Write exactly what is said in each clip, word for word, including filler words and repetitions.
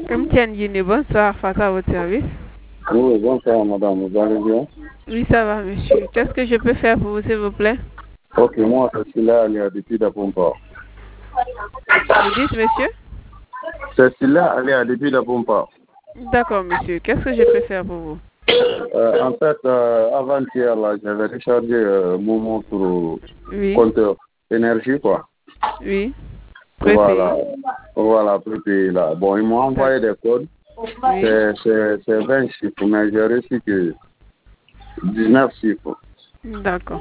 M T N Guinée, bonsoir, face à votre service. Oui, bonsoir madame, vous allez bien? Oui, ça va monsieur. Qu'est-ce que je peux faire pour vous s'il vous plaît? Ok, moi je suis là, il y a depuis d'Apompa. Vous dites monsieur? Je suis là, elle est à depuis d'Apompa. D'accord monsieur, qu'est-ce que je peux faire pour vous? Euh, en fait, euh, avant-hier, là, j'avais rechargé euh, mon montre Oui. compteur énergie, quoi. Oui. Voilà, voilà, prépayer là. Bon, ils m'ont envoyé des codes. Oui. C'est vingt chiffres, mais j'ai reçu que dix-neuf chiffres. D'accord.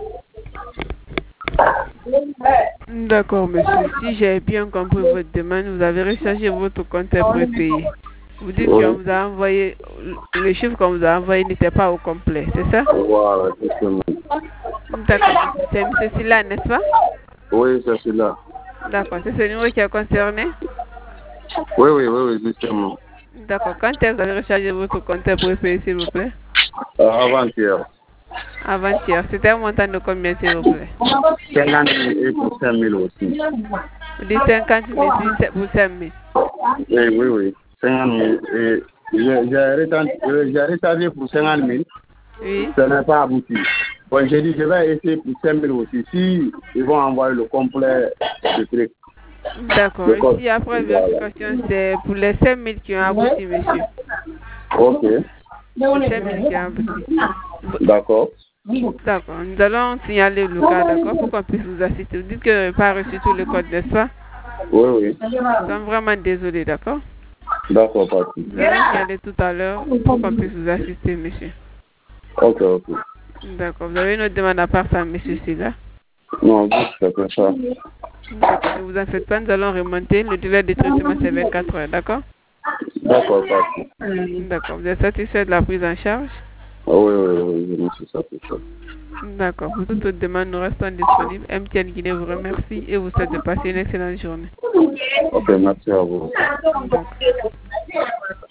D'accord, monsieur. Si j'ai bien compris votre demande, vous avez rechargé votre compteur prépayé. Vous dites Oui. qu'on vous a envoyé, le chiffre qu'on vous a envoyé n'était pas au complet, c'est ça? Voilà, c'est ça. D'accord. C'est M. Silla, n'est-ce pas? Oui, c'est celui-là. D'accord. C'est ce numéro qui est concerné? Oui, oui, oui, oui, justement. D'accord. Quand est-ce que vous avez rechargé votre compteur prépayé, s'il vous plaît? Euh, avant-hier. Avant-hier. C'était un montant de combien, s'il vous plaît? cinquante mille et pour cinq mille aussi. Vous dites cinquante mille pour cinq mille? Oui, oui, oui. cinquante mille. Et j'ai rechargé pour cinquante mille. Oui. Ça n'a pas abouti. Bon, j'ai dit, je vais essayer pour cinq mille aussi. Si ils vont envoyer le complet du truc. D'accord. Ici, après vérification, c'est pour les cinq mille qui ont abouti, monsieur. Ok. Les cinq mille qui ont abouti. D'accord. D'accord. Nous allons signaler le cas, d'accord, pour qu'on puisse vous assister. Vous dites que vous n'avez pas reçu tout le code, n'est-ce pas? Oui, oui. Nous sommes vraiment désolés, d'accord? D'accord, pas de souci. Nous allons signaler tout à l'heure pour qu'on puisse vous assister, monsieur. Ok, ok. D'accord. Vous avez une autre demande à part ça, monsieur Silla? Non, juste c'est que ça. D'accord. Ne vous en faites pas, nous allons remonter. Le délai de traitement, c'est vingt-quatre heures, d'accord? D'accord, pas de souci. D'accord. Vous êtes satisfait de la prise en charge? Oui, oui, oui, je me suis satisfait. D'accord. Pour toute autre demande, nous restons disponibles. M T N Guinée vous remercie et vous souhaite de passer une excellente journée. Ok, merci à vous. D'accord.